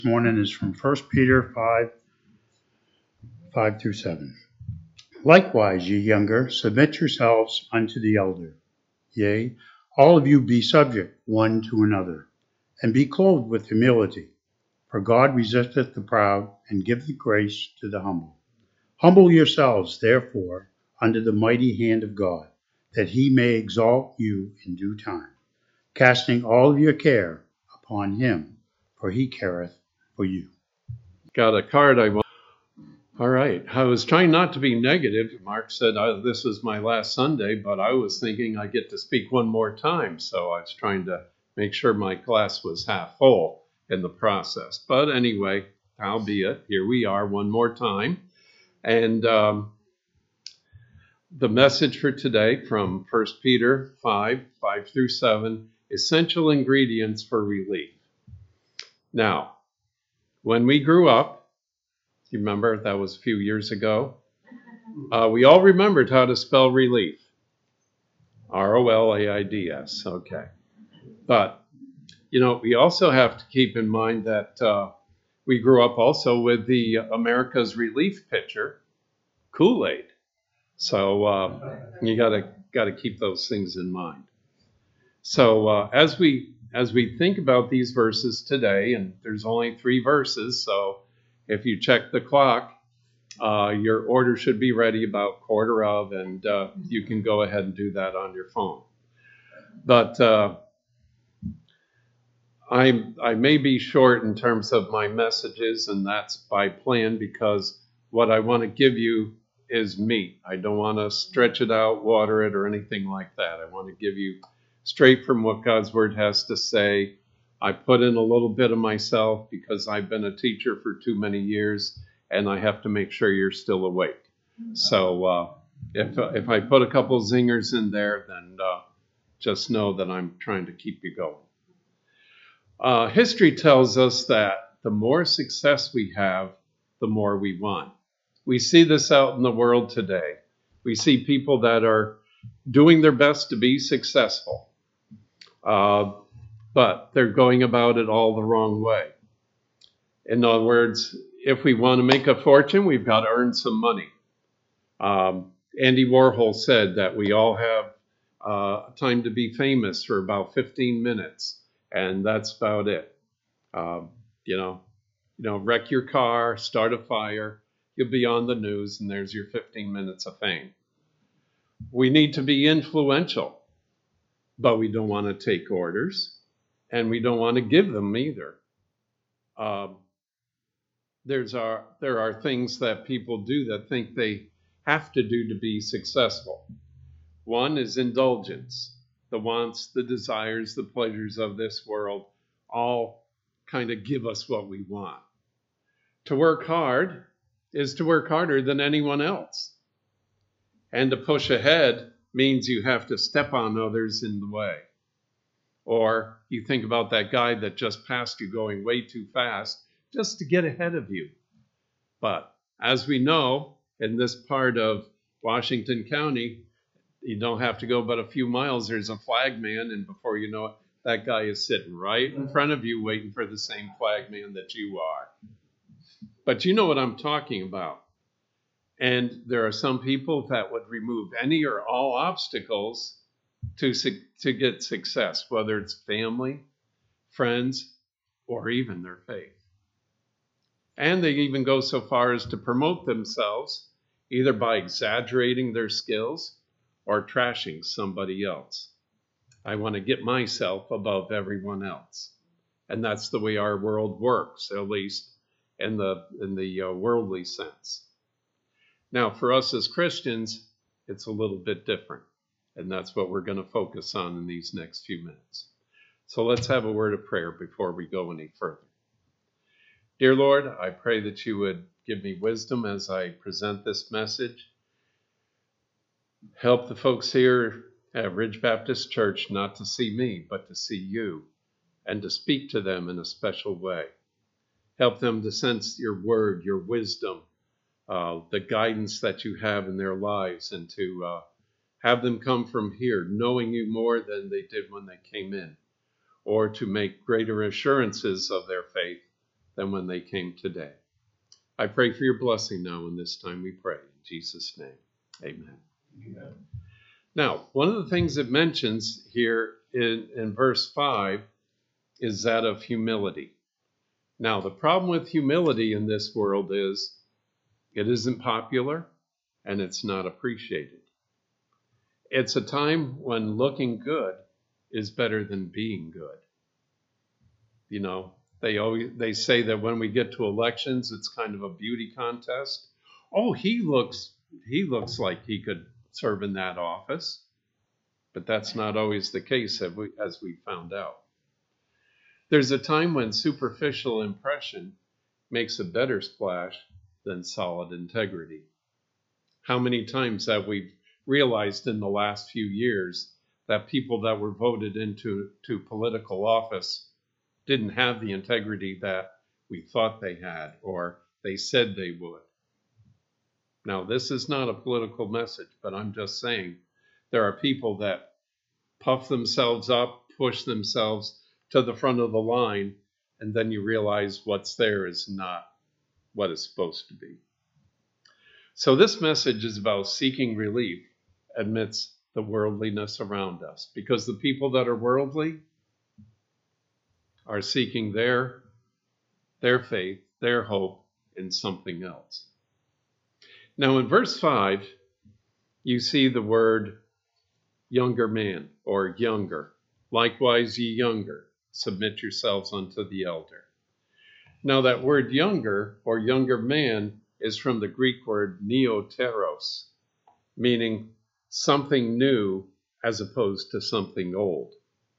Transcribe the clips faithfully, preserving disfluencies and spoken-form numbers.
Morning is from First Peter five, five through seven. Likewise, ye younger, submit yourselves unto the elder. Yea, all of you be subject one to another, and be clothed with humility. For God resisteth the proud, and giveth grace to the humble. Humble yourselves, therefore, under the mighty hand of God, that he may exalt you in due time, casting all of your care upon him, for he careth for you. Got a card I want. All right. I was trying not to be negative. Mark said oh, this was my last Sunday, but I was thinking I get to speak one more time. So I was trying to make sure my glass was half full in the process. But anyway, howbeit, here we are one more time. And um, the message for today from First Peter five, five through seven, essential ingredients for relief. Now, when we grew up, you remember that was a few years ago, uh, we all remembered how to spell relief. R O L A I D S, okay. But, you know, we also have to keep in mind that uh, we grew up also with the America's Relief pitcher, Kool-Aid. So uh, you gotta gotta keep those things in mind. So uh, as we as we think about these verses today, and there's only three verses, so if you check the clock, uh, your order should be ready about quarter of, and uh, you can go ahead and do that on your phone. But uh, I I may be short in terms of my messages, and that's by plan, because what I want to give you is meat. I don't want to stretch it out, water it, or anything like that. I want to give you straight from what God's Word has to say. I put in a little bit of myself because I've been a teacher for too many years, and I have to make sure you're still awake. So uh, if if I put a couple zingers in there, then uh, just know that I'm trying to keep you going. Uh, history tells us that the more success we have, the more we want. We see this out in the world today. We see people that are doing their best to be successful, uh, but they're going about it all the wrong way. In other words, if we want to make a fortune, we've got to earn some money. Um, Andy Warhol said that we all have uh, time to be famous for about fifteen minutes, and that's about it. Uh, you know, you know, wreck your car, start a fire, you'll be on the news, and there's your fifteen minutes of fame. We need to be influential, but we don't want to take orders, and we don't want to give them either. Um, there's our, there are things that people do that think they have to do to be successful. One is indulgence. The wants, the desires, the pleasures of this world all kind of give us what we want. To work hard is to work harder than anyone else. And to push ahead means you have to step on others in the way. Or you think about that guy that just passed you going way too fast just to get ahead of you. But as we know, in this part of Washington County, you don't have to go but a few miles. There's a flag man, and before you know it, that guy is sitting right in front of you waiting for the same flag man that you are. But you know what I'm talking about. And there are some people that would remove any or all obstacles to, to get success, whether it's family, friends, or even their faith. And they even go so far as to promote themselves, either by exaggerating their skills or trashing somebody else. I want to get myself above everyone else. And that's the way our world works, at least in the, in the uh, worldly sense. Now, for us as Christians, it's a little bit different, and that's what we're going to focus on in these next few minutes. So let's have a word of prayer before we go any further. Dear Lord, I pray that you would give me wisdom as I present this message. Help the folks here at Ridge Baptist Church not to see me, but to see you, and to speak to them in a special way. Help them to sense your word, your wisdom, Uh, the guidance that you have in their lives, and to uh, have them come from here knowing you more than they did when they came in, or to make greater assurances of their faith than when they came today. I pray for your blessing now in this time we pray. In Jesus' name, amen. Amen. Now, one of the things it mentions here in, in verse five is that of humility. Now, the problem with humility in this world is it isn't popular and it's not appreciated. It's a time when looking good is better than being good. You know, they always they say that when we get to elections, it's kind of a beauty contest. Oh, he looks he looks like he could serve in that office. But that's not always the case, as we, as we found out. There's a time when superficial impression makes a better splash than solid integrity. How many times have we realized in the last few years that people that were voted into to political office didn't have the integrity that we thought they had or they said they would? Now, this is not a political message, but I'm just saying there are people that puff themselves up, push themselves to the front of the line, and then you realize what's there is not what it's supposed to be. So this message is about seeking relief amidst the worldliness around us, because the people that are worldly are seeking their, their faith, their hope in something else. Now in verse five, you see the word younger man or younger. Likewise, ye younger, submit yourselves unto the elder. Now that word younger or younger man is from the Greek word neoteros, meaning something new as opposed to something old.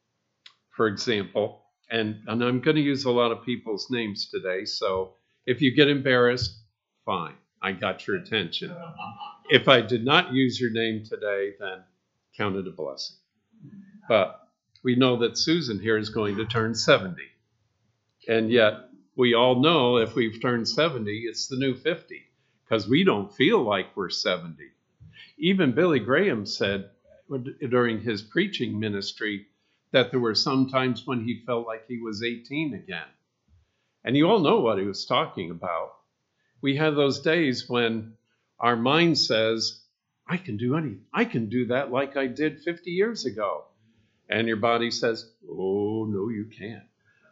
For example, and, and I'm going to use a lot of people's names today, so if you get embarrassed, fine, I got your attention. If I did not use your name today, then count it a blessing. But we know that Susan here is going to turn seventy. And yet we all know if we've turned seventy, it's the new fifty, because we don't feel like we're seventy. Even Billy Graham said during his preaching ministry that there were some times when he felt like he was eighteen again. And you all know what he was talking about. We have those days when our mind says, I can do anything. I can do that like I did fifty years ago. And your body says, oh, no, you can't.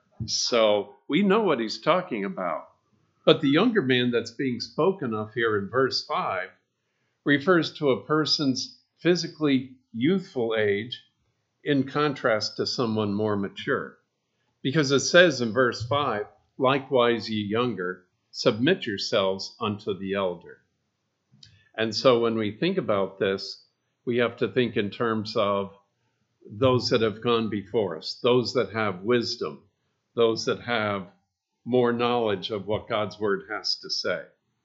So we know what he's talking about. But the younger man that's being spoken of here in verse five refers to a person's physically youthful age in contrast to someone more mature. Because it says in verse five, likewise, ye younger, submit yourselves unto the elder. And so when we think about this, we have to think in terms of those that have gone before us, those that have wisdom, those that have more knowledge of what God's word has to say.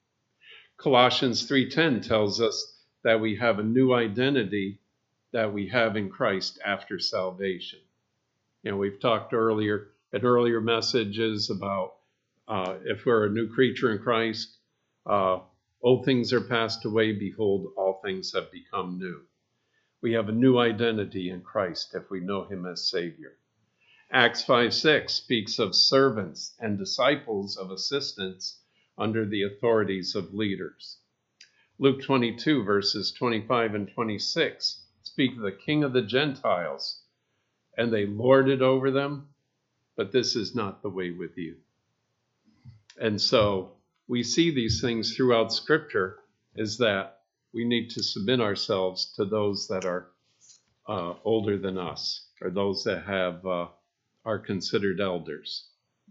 Colossians three ten tells us that we have a new identity that we have in Christ after salvation. You know, we've talked earlier at earlier messages about uh, if we're a new creature in Christ, uh, old things are passed away, behold, all things have become new. We have a new identity in Christ if we know him as Savior. Acts five six speaks of servants and disciples of assistants under the authorities of leaders. Luke twenty-two verses twenty-five and twenty-six speak of the King of the Gentiles, and they lord it over them, but this is not the way with you. And so we see these things throughout Scripture, is that we need to submit ourselves to those that are uh, older than us, or those that have uh, are considered elders.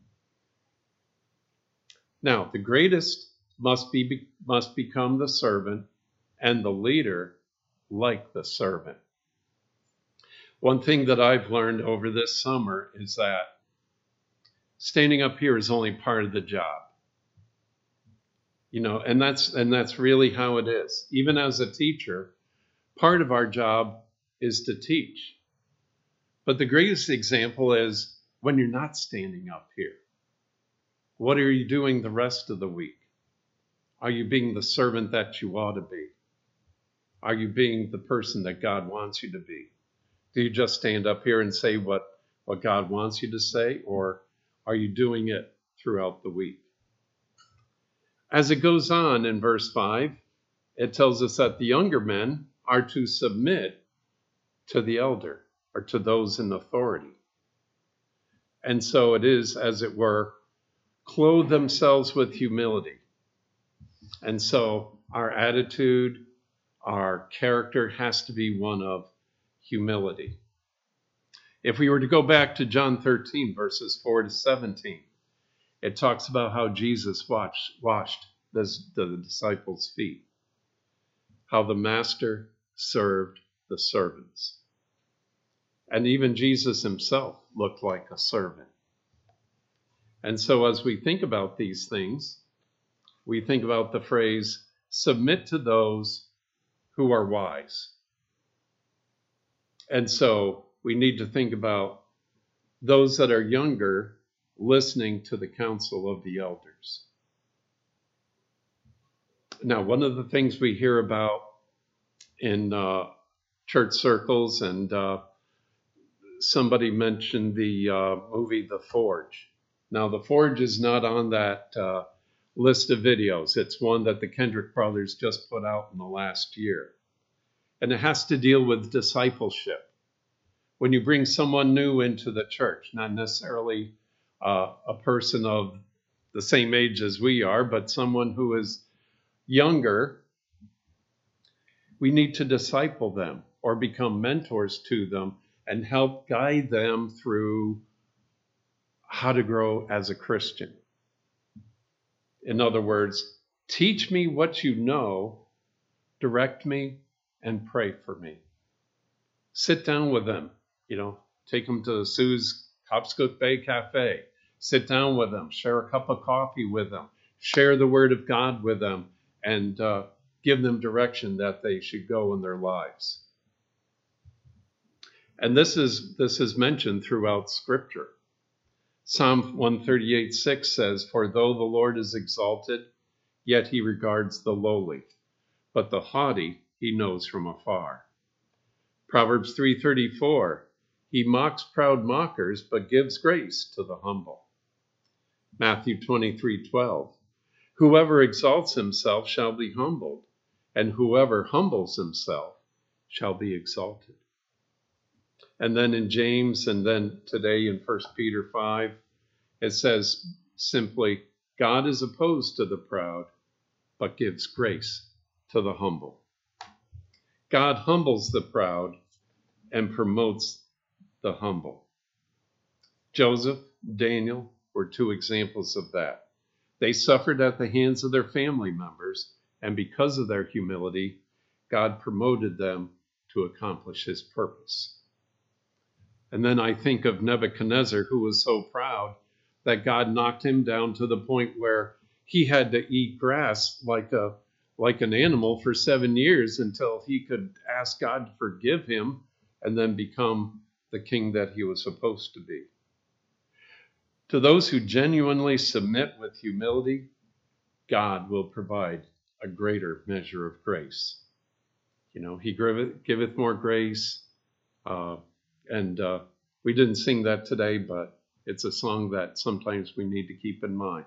Now, the greatest must be must become the servant, and the leader like the servant. One thing that I've learned over this summer is that standing up here is only part of the job. You know, and that's and that's really how it is. Even as a teacher, part of our job is to teach. But the greatest example is when you're not standing up here. What are you doing the rest of the week? Are you being the servant that you ought to be? Are you being the person that God wants you to be? Do you just stand up here and say what, what God wants you to say? Or are you doing it throughout the week. As it goes on in verse five, it tells us that the younger men are to submit to the elder, or to those in authority. And so it is, as it were, clothe themselves with humility. And so our attitude, our character has to be one of humility. If we were to go back to John thirteen, verses four to seventeen, it talks about how Jesus washed, washed the, the disciples' feet, how the master served the servants. And even Jesus himself looked like a servant. And so as we think about these things, we think about the phrase, submit to those who are wise. And so we need to think about those that are younger listening to the counsel of the elders. Now, one of the things we hear about in uh, church circles, and uh, somebody mentioned the uh, movie The Forge. Now, The Forge is not on that uh, list of videos. It's one that the Kendrick brothers just put out in the last year. And it has to deal with discipleship. When you bring someone new into the church, not necessarily uh, a person of the same age as we are, but someone who is younger, we need to disciple them or become mentors to them and help guide them through how to grow as a Christian. In other words, teach me what you know, direct me, and pray for me. Sit down with them, you know, take them to Sue's Copscook Bay Cafe. Sit down with them, share a cup of coffee with them, share the word of God with them, and uh, give them direction that they should go in their lives. And this is this is mentioned throughout Scripture. Psalm one thirty-eight six says, "For though the Lord is exalted, yet he regards the lowly, but the haughty he knows from afar." Proverbs three thirty-four, "He mocks proud mockers, but gives grace to the humble." Matthew twenty-three twelve, "Whoever exalts himself shall be humbled, and whoever humbles himself shall be exalted." And then in James, and then today in First Peter five, it says simply, "God is opposed to the proud, but gives grace to the humble." God humbles the proud and promotes the humble. Joseph, Daniel were two examples of that. They suffered at the hands of their family members, and because of their humility, God promoted them to accomplish his purpose. And then I think of Nebuchadnezzar, who was so proud that God knocked him down to the point where he had to eat grass like a like an animal for seven years until he could ask God to forgive him and then become the king that he was supposed to be. To those who genuinely submit with humility, God will provide a greater measure of grace. You know, he giveth, giveth more grace. Uh, and uh, we didn't sing that today, but it's a song that sometimes we need to keep in mind.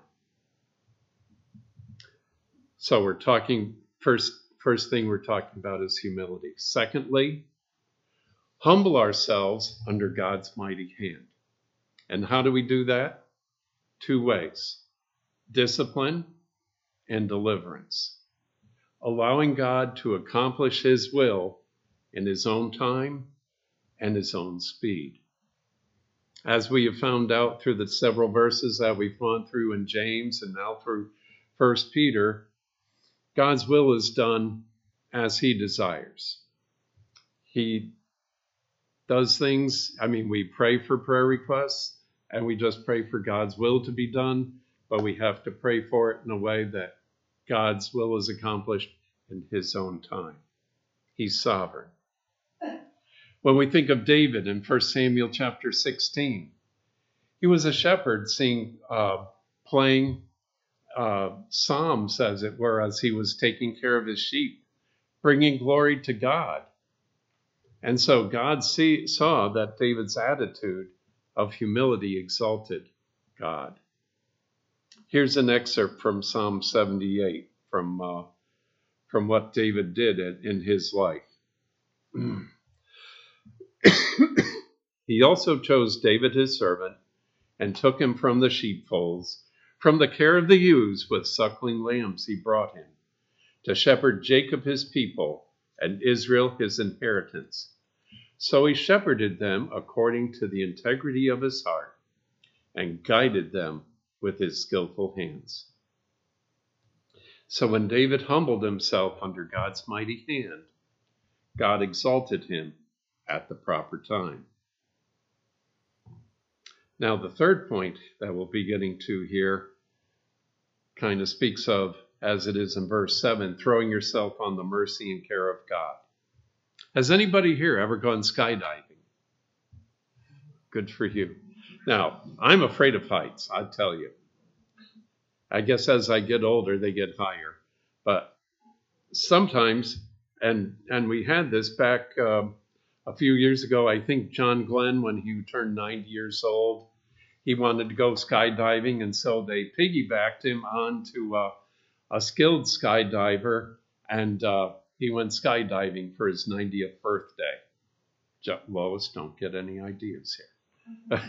So we're talking, first, first thing we're talking about is humility. Secondly, humble ourselves under God's mighty hand. And how do we do that? Two ways: discipline and deliverance. Allowing God to accomplish his will in his own time and his own speed. As we have found out through the several verses that we've gone through in James and now through First Peter, God's will is done as he desires. He does things, I mean, we pray for prayer requests, and we just pray for God's will to be done, but we have to pray for it in a way that God's will is accomplished in his own time. He's sovereign. When we think of David in First Samuel chapter sixteen, he was a shepherd sing, uh, playing uh, psalms, as it were, as he was taking care of his sheep, bringing glory to God. And so God see, saw that David's attitude of humility exalted God. Here's an excerpt from Psalm seventy-eight, from, uh, from what David did in, in his life. He also chose David his servant, and took him from the sheepfolds, from the care of the ewes with suckling lambs he brought him, to shepherd Jacob his people, and Israel his inheritance. So he shepherded them according to the integrity of his heart, and guided them with his skillful hands. So when David humbled himself under God's mighty hand, God exalted him at the proper time. Now, the third point that we'll be getting to here kind of speaks of, as it is in verse seven, throwing yourself on the mercy and care of God. Has anybody here ever gone skydiving? Good for you. Now, I'm afraid of heights, I tell you. I guess as I get older, they get higher. But sometimes, and and we had this back um, a few years ago, I think John Glenn, when he turned ninety years old, he wanted to go skydiving, and so they piggybacked him onto uh, a skilled skydiver, and uh, he went skydiving for his ninetieth birthday. Lois, don't get any ideas here.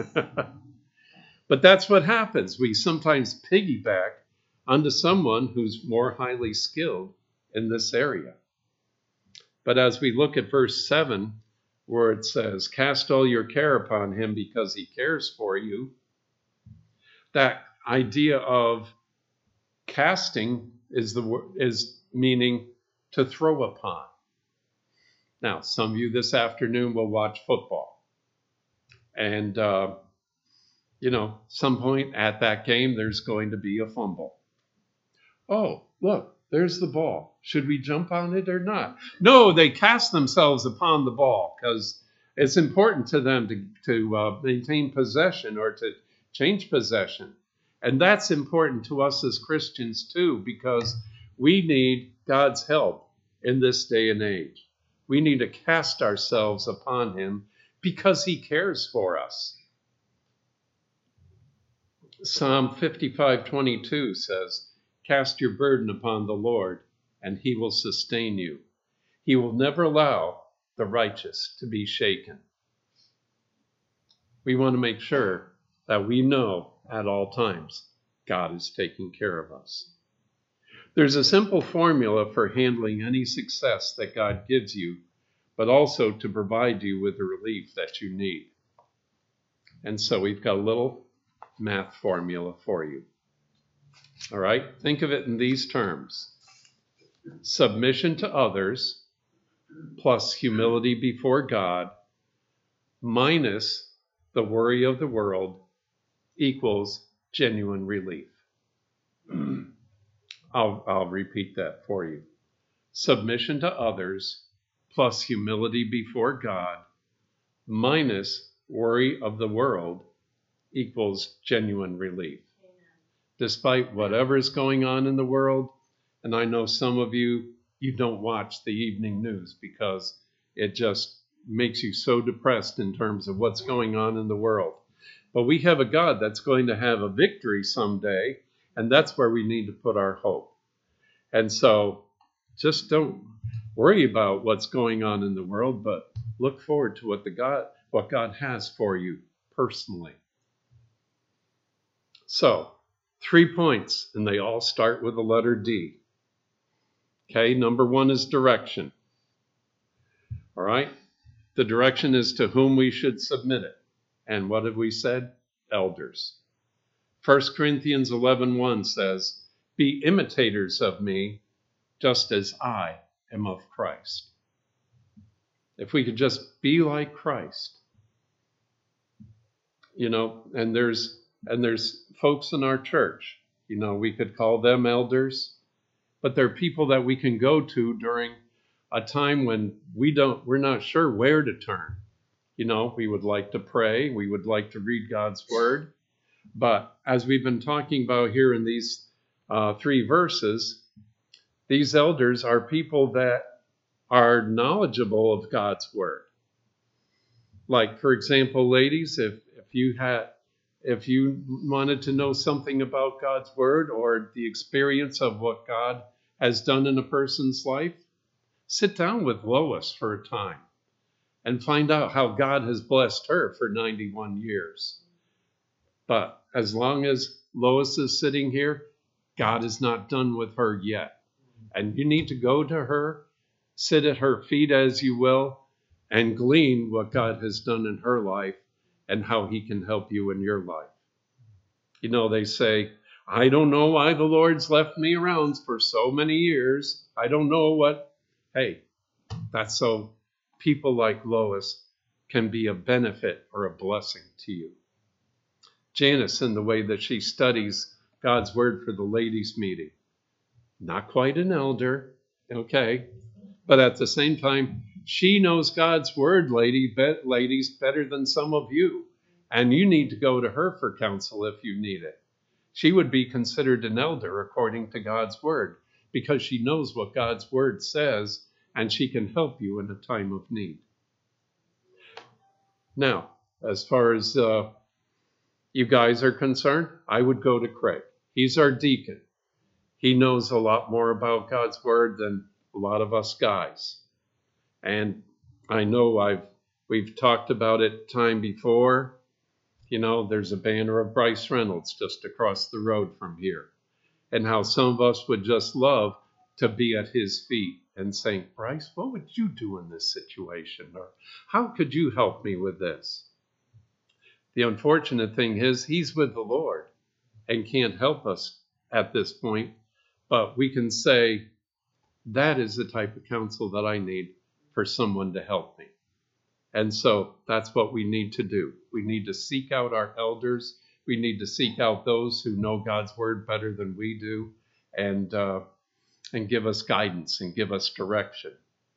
But that's what happens. We sometimes piggyback onto someone who's more highly skilled in this area. But as we look at verse seven, where it says, cast all your care upon him because he cares for you, that idea of casting is the is meaning to throw upon. Now, some of you this afternoon will watch football. And, uh, you know, some point at that game, there's going to be a fumble. Oh, look, there's the ball. Should we jump on it or not? No, they cast themselves upon the ball because it's important to them to, to uh, maintain possession or to change possession. And that's important to us as Christians too, because we need God's help in this day and age. We need to cast ourselves upon him because he cares for us. Psalm fifty-five twenty-two says, cast your burden upon the Lord, and he will sustain you. He will never allow the righteous to be shaken. We want to make sure that we know at all times God is taking care of us. There's a simple formula for handling any success that God gives you, but also to provide you with the relief that you need. And so we've got a little math formula for you. All right, think of it in these terms. Submission to others plus humility before God minus the worry of the world equals genuine relief. I'll, I'll repeat that for you. Submission to others plus humility before God minus worry of the world equals genuine relief. Amen. Despite whatever is going on in the world, and I know some of you, you don't watch the evening news because it just makes you so depressed in terms of what's going on in the world. But we have a God that's going to have a victory someday, and that's where we need to put our hope. And so just don't worry about what's going on in the world, but look forward to what the God, what God has for you personally. So, three points, and they all start with the letter D. Okay, number one is direction. All right, the direction is to whom we should submit it. And what have we said? Elders. First Corinthians eleven one says, be imitators of me, just as I am of Christ. If we could just be like Christ. You know, and there's and there's folks in our church, you know, we could call them elders, but they're people that we can go to during a time when we don't, we're not sure where to turn. You know, we would like to pray, we would like to read God's word, but as we've been talking about here in these uh, three verses, these elders are people that are knowledgeable of God's word. Like, for example, ladies, if if you had if you wanted to know something about God's word or the experience of what God has done in a person's life, sit down with Lois for a time and find out how God has blessed her for ninety-one years. But as long as Lois is sitting here, God is not done with her yet. And you need to go to her, sit at her feet as you will, and glean what God has done in her life and how he can help you in your life. You know, they say, I don't know why the Lord's left me around for so many years. I don't know what. Hey, that's so people like Lois can be a benefit or a blessing to you. Janice, in the way that she studies God's word for the ladies' meeting, not quite an elder, okay, but at the same time, she knows God's word, lady, be, ladies, better than some of you. And you need to go to her for counsel if you need it. She would be considered an elder according to God's word because she knows what God's word says and she can help you in a time of need. Now, as far as uh, you guys are concerned, I would go to Craig. He's our deacon. He knows a lot more about God's word than a lot of us guys. And I know I've we've talked about it time before. You know, there's a banner of Bryce Reynolds just across the road from here. And how some of us would just love to be at his feet and saying, Bryce, what would you do in this situation? Or how could you help me with this? The unfortunate thing is he's with the Lord and can't help us at this point. But we can say, that is the type of counsel that I need for someone to help me. And so that's what we need to do. We need to seek out our elders. We need to seek out those who know God's word better than we do and uh, and give us guidance and give us direction.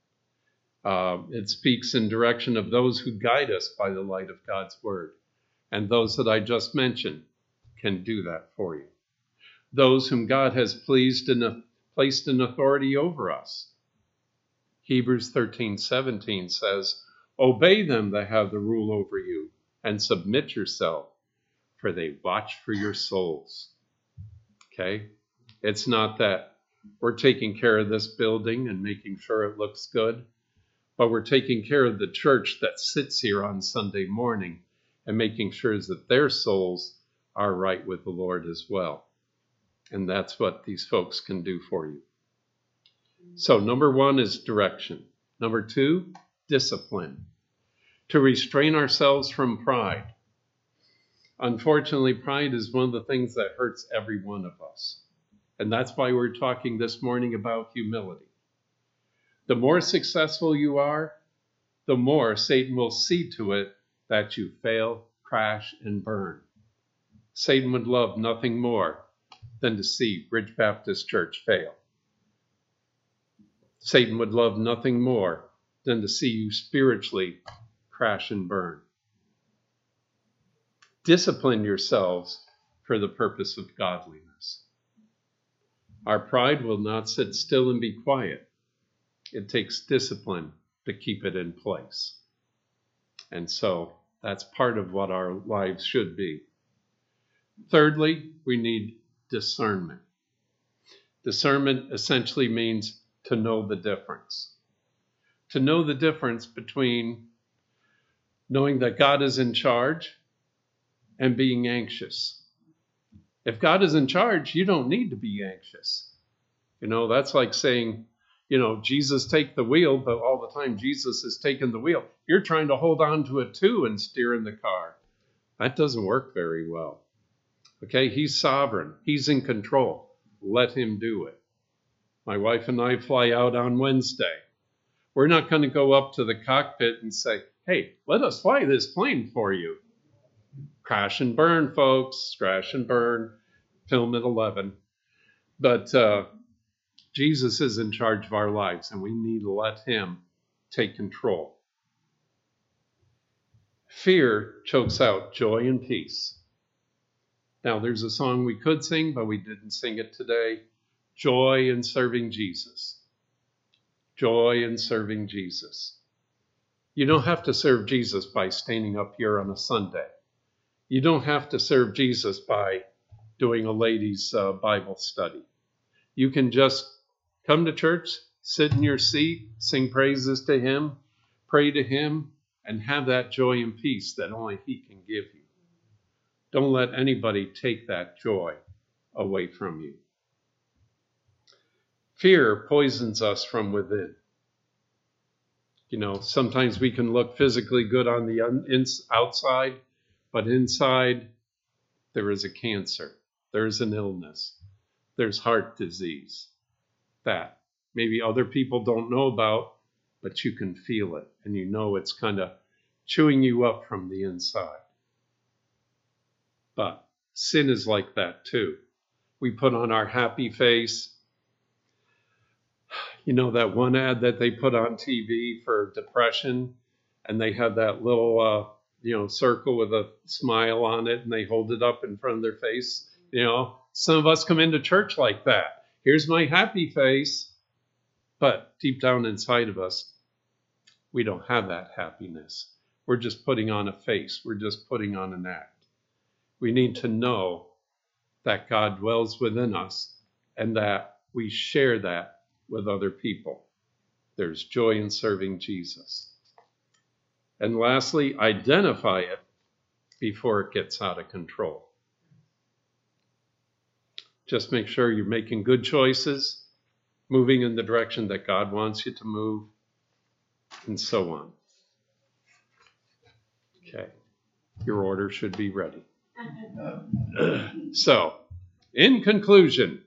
Uh, it speaks in direction of those who guide us by the light of God's word. And those that I just mentioned can do that for you. Those whom God has pleased and placed in authority over us. Hebrews thirteen seventeen says, obey them that have the rule over you, and submit yourself, for they watch for your souls. Okay? It's not that we're taking care of this building and making sure it looks good, but we're taking care of the church that sits here on Sunday morning and making sure that their souls are right with the Lord as well. And that's what these folks can do for you. So number one is direction. Number two, discipline. To restrain ourselves from pride. Unfortunately, pride is one of the things that hurts every one of us. And that's why we're talking this morning about humility. The more successful you are, the more Satan will see to it that you fail, crash, and burn. Satan would love nothing more than to see Ridge Baptist Church fail. Satan would love nothing more than to see you spiritually crash and burn. Discipline yourselves for the purpose of godliness. Our pride will not sit still and be quiet. It takes discipline to keep it in place. And so that's part of what our lives should be. Thirdly, we need discernment. Discernment essentially means to know the difference. To know the difference between knowing that God is in charge and being anxious. If God is in charge, you don't need to be anxious. You know, that's like saying, you know, Jesus take the wheel, but all the time Jesus is taking the wheel. You're trying to hold on to it too and steering the car. That doesn't work very well. Okay, he's sovereign. He's in control. Let him do it. My wife and I fly out on Wednesday. We're not going to go up to the cockpit and say, hey, let us fly this plane for you. Crash and burn, folks. Crash and burn. Film at eleven. But uh, Jesus is in charge of our lives, and we need to let him take control. Fear chokes out joy and peace. Now, there's a song we could sing, but we didn't sing it today. Joy in serving Jesus. Joy in serving Jesus. You don't have to serve Jesus by standing up here on a Sunday. You don't have to serve Jesus by doing a ladies' uh, Bible study. You can just come to church, sit in your seat, sing praises to him, pray to him, and have that joy and peace that only he can give you. Don't let anybody take that joy away from you. Fear poisons us from within. You know, sometimes we can look physically good on the un- ins- outside, but inside there is a cancer, there's an illness, there's heart disease that maybe other people don't know about, but you can feel it, and you know it's kind of chewing you up from the inside. But sin is like that too. We put on our happy face. You know that one ad that they put on T V for depression, and they had that little, uh, you know, circle with a smile on it, and they hold it up in front of their face. You know, some of us come into church like that. Here's my happy face. But deep down inside of us, we don't have that happiness. We're just putting on a face. We're just putting on an act. We need to know that God dwells within us and that we share that with other people. There's joy in serving Jesus. And lastly, identify it before it gets out of control. Just make sure you're making good choices, moving in the direction that God wants you to move, and so on. Okay, your order should be ready. So, in conclusion,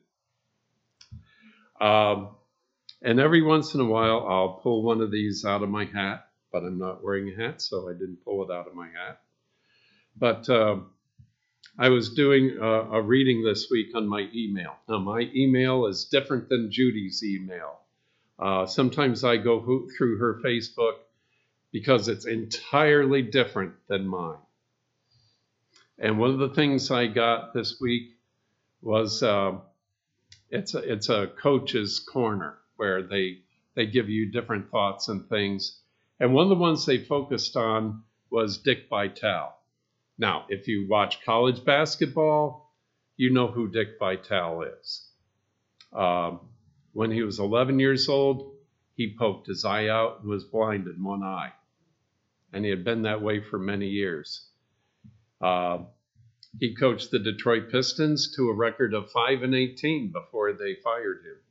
um, and every once in a while I'll pull one of these out of my hat, but I'm not wearing a hat, so I didn't pull it out of my hat. But uh, I was doing a, a reading this week on my email. Now, my email is different than Judy's email. Uh, sometimes I go ho- through her Facebook because it's entirely different than mine. And one of the things I got this week was uh, it's a, it's a coach's corner where they they give you different thoughts and things. And one of the ones they focused on was Dick Vitale. Now, if you watch college basketball, you know who Dick Vitale is. Um, when he was eleven years old, he poked his eye out and was blind in one eye. And he had been that way for many years. Uh, he coached the Detroit Pistons to a record of five and eighteen before they fired him.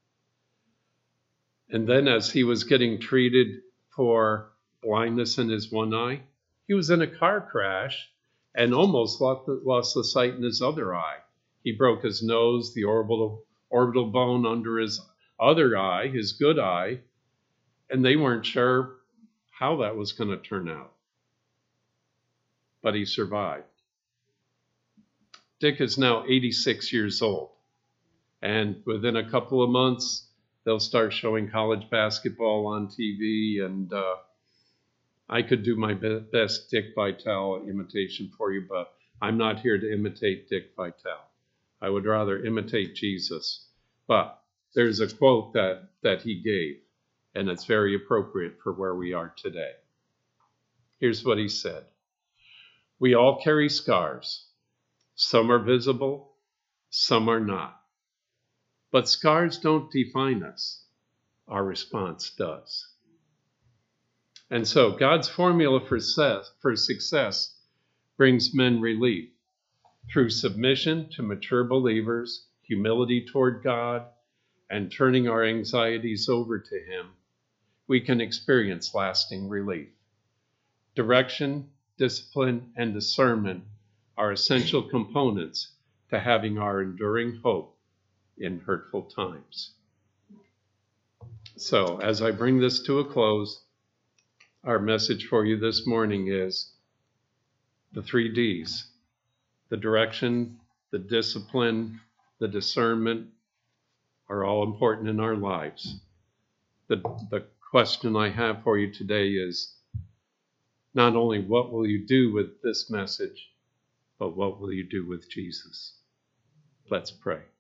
And then as he was getting treated for blindness in his one eye, he was in a car crash and almost lost the, lost the sight in his other eye. He broke his nose, the orbital, orbital bone under his other eye, his good eye, and they weren't sure how that was going to turn out. But he survived. Dick is now eighty-six years old, and within a couple of months, they'll start showing college basketball on T V, and uh, I could do my be- best Dick Vitale imitation for you, but I'm not here to imitate Dick Vitale. I would rather imitate Jesus. But there's a quote that, that he gave, and it's very appropriate for where we are today. Here's what he said. We all carry scars. Some are visible, some are not. But scars don't define us. Our response does. And so God's formula for success, for success brings men relief through submission to mature believers, humility toward God, and turning our anxieties over to him. We can experience lasting relief. Direction, discipline, and discernment are essential components to having our enduring hope in hurtful times. So, as I bring this to a close, our message for you this morning is the three D's: the direction, the discipline, the discernment are all important in our lives. The, the question I have for you today is not only what will you do with this message, but what will you do with Jesus? Let's pray.